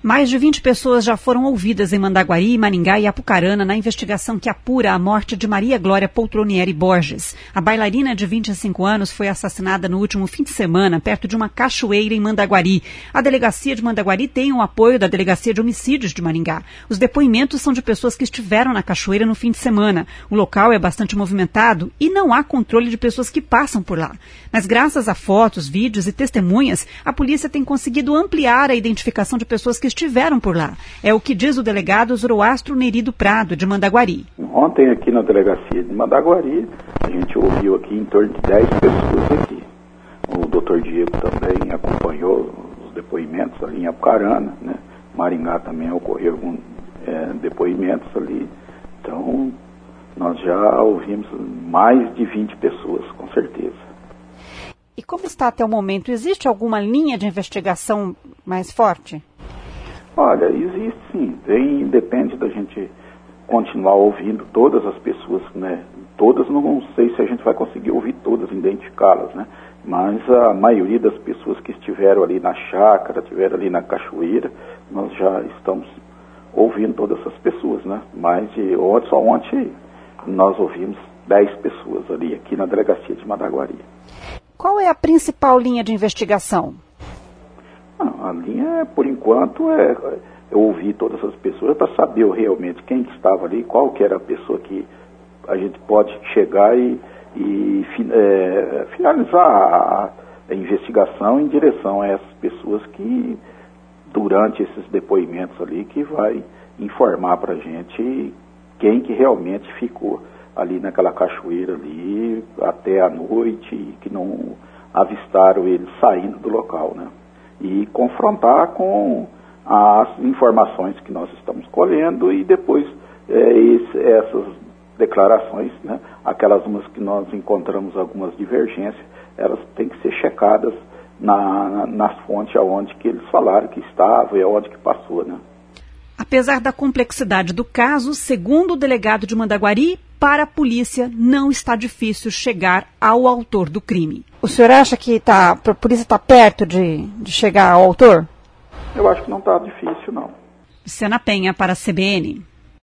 Mais de 20 pessoas já foram ouvidas em Mandaguari, Maringá e Apucarana na investigação que apura a morte de Maria Glória Poltronieri Borges. A bailarina de 25 anos foi assassinada no último fim de semana, perto de uma cachoeira em Mandaguari. A delegacia de Mandaguari tem o apoio da Delegacia de Homicídios de Maringá. Os depoimentos são de pessoas que estiveram na cachoeira no fim de semana. O local é bastante movimentado e não há controle de pessoas que passam por lá. Mas graças a fotos, vídeos e testemunhas, a polícia tem conseguido ampliar a identificação de pessoas que estiveram por lá. É o que diz o delegado Zoroastro Nerido Prado, de Mandaguari. Ontem aqui na delegacia de Mandaguari, a gente ouviu aqui em torno de 10 pessoas aqui. O doutor Diego também acompanhou os depoimentos ali em Apucarana, né? Maringá também ocorreram depoimentos ali. Então, nós já ouvimos mais de 20 pessoas, com certeza. E como está até o momento? Existe alguma linha de investigação mais forte? Olha, existe sim. Depende da gente continuar ouvindo todas as pessoas, né? Todas, não sei se a gente vai conseguir ouvir todas, identificá-las, né? Mas a maioria das pessoas que estiveram ali na chácara, estiveram ali na cachoeira, nós já estamos ouvindo todas essas pessoas, né? Mas só ontem nós ouvimos 10 pessoas ali, aqui na delegacia de Mandaguari. Qual é a principal linha de investigação? A linha, por enquanto, é ouvir todas as pessoas para saber realmente quem que estava ali, qual que era a pessoa que a gente pode chegar e finalizar a investigação em direção a essas pessoas que, durante esses depoimentos ali, que vai informar para a gente quem que realmente ficou ali naquela cachoeira ali até a noite e que não avistaram eles saindo do local, né? E confrontar com as informações que nós estamos colhendo e depois essas declarações, né? Aquelas umas que nós encontramos algumas divergências, elas têm que ser checadas nas fontes aonde que eles falaram que estava e aonde que passou, né? Apesar da complexidade do caso, segundo o delegado de Mandaguari, para a polícia não está difícil chegar ao autor do crime. O senhor acha que a polícia está perto de chegar ao autor? Eu acho que não está difícil, não. Luciana Penha para a CBN.